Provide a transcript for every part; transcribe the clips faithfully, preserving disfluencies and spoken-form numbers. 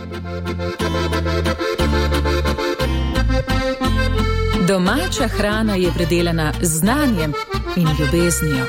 Domača hrana je predelana z znanjem in ljubeznijo.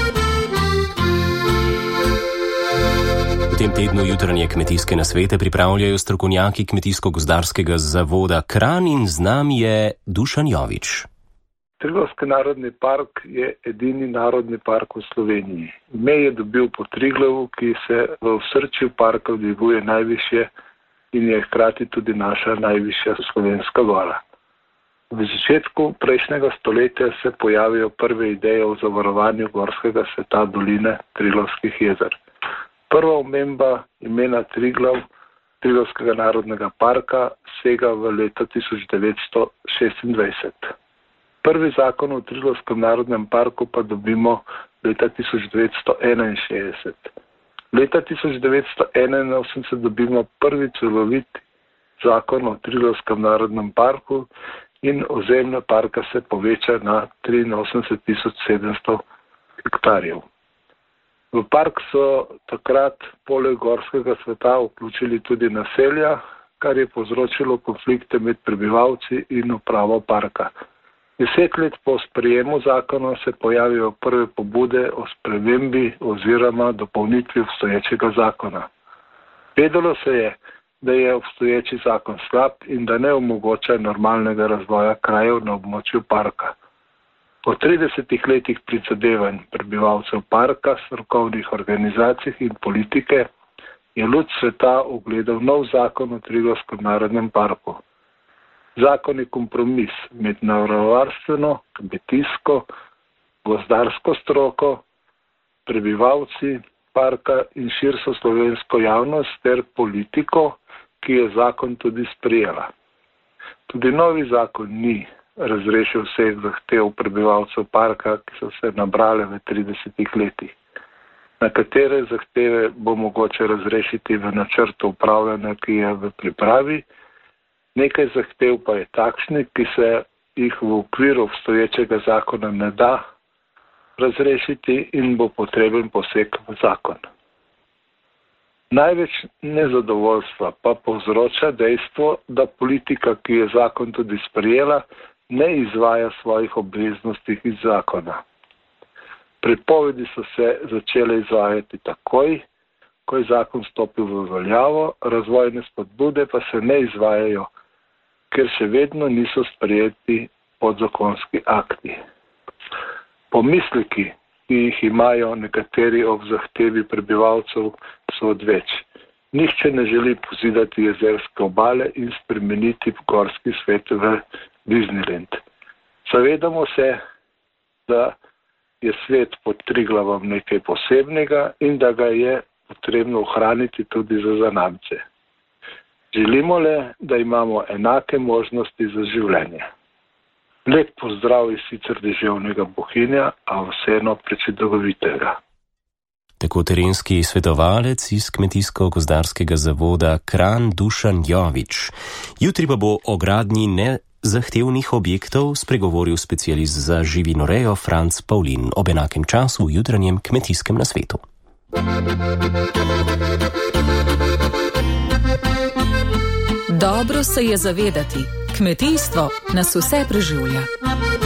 V tem tednu jutranje kmetijske nasvete pripravljajo strokovnjaki Kmetijsko-gozdarskega zavoda Kranj in z nami je Dušan Jovič. Triglavski narodni park je edini narodni park v Sloveniji. Ime je dobil po Triglavu, ki se v osrčju parka dviguje najvišje in je hkrati tudi naša najvišja slovenska gora. V začetku prejšnjega stoletja se pojavijo prve ideje o zavarovanju gorskega sveta doline Triglavskih jezer. Prva omemba imena Triglav, Triglavskega narodnega parka, sega v leto tisoč devetsto šestindvajset. Prvi zakon o Triglavskem narodnem parku pa dobimo leta tisoč devetsto enainšestdeset. Leta tisoč devetsto enainosemdeset dobimo prvi celovit zakon o Triglavskem narodnem parku in ozemlje parka se poveča na triinosemdeset tisoč sedemsto hektarjev. V park so takrat poleg gorskega sveta vključili tudi naselja, kar je povzročilo konflikte med prebivalci in upravo parka. Deset let po sprejemu zakona se pojavijo prve pobude o spremembi oziroma dopolnitvi obstoječega zakona. Vedelo se je, da je obstoječi zakon slab in da ne omogoča normalnega razvoja krajev na območju parka. Po tridesetih letih prizadevanj prebivalcev parka, strokovnih organizacij in politike je luč sveta ugledal nov zakon o Triglavskem narodnem parku. Zakon je kompromis med naravovarstveno, kmetijsko, gozdarsko stroko, prebivalci parka in širšo slovensko javnost ter politiko, ki je zakon tudi sprejela. Tudi novi zakon ni razrešil vseh zahtev prebivalcev parka, ki so se nabrale v tridesetih letih. Na katere zahteve bo mogoče razrešiti v načrtu upravljanja, ki je v pripravi. Nekaj zahtev pa je takšnih, ki se jih v okviru obstoječega zakona ne da razrešiti in bo potreben poseg v zakon. Največ nezadovoljstva pa povzroča dejstvo, da politika, ki je zakon tudi sprejela, ne izvaja svojih obveznosti iz zakona. Prepovedi so se začele izvajati takoj, ko je zakon stopil v veljavo, razvojne spodbude pa se ne izvajajo, ker še vedno niso sprejeti podzakonski akti. Pomisleki, ki jih imajo nekateri ob zahtevi prebivalcev, so odveč. Nihče ne želi pozidati jezerske obale in spremeniti gorski svet v Disneyland. Zavedamo se, da je svet pod Triglavom nekaj posebnega in da ga je potrebno ohraniti tudi za zanamce. Želimo le, da imamo enake možnosti za življenje. Lep pozdrav iz sicer deževnega Bohinja, a vseeno prečudovitega. Tako terenski svetovalec iz Kmetijsko-gozdarskega zavoda Kranj Dušan Jovič. Jutri pa bo o gradnji nezahtevnih objektov spregovoril specialist za živinorejo Franc Pavlin ob enakem času v jutranjem kmetijskem nasvetu. Dobro se je zavedati, kmetijstvo nas vse preživlja.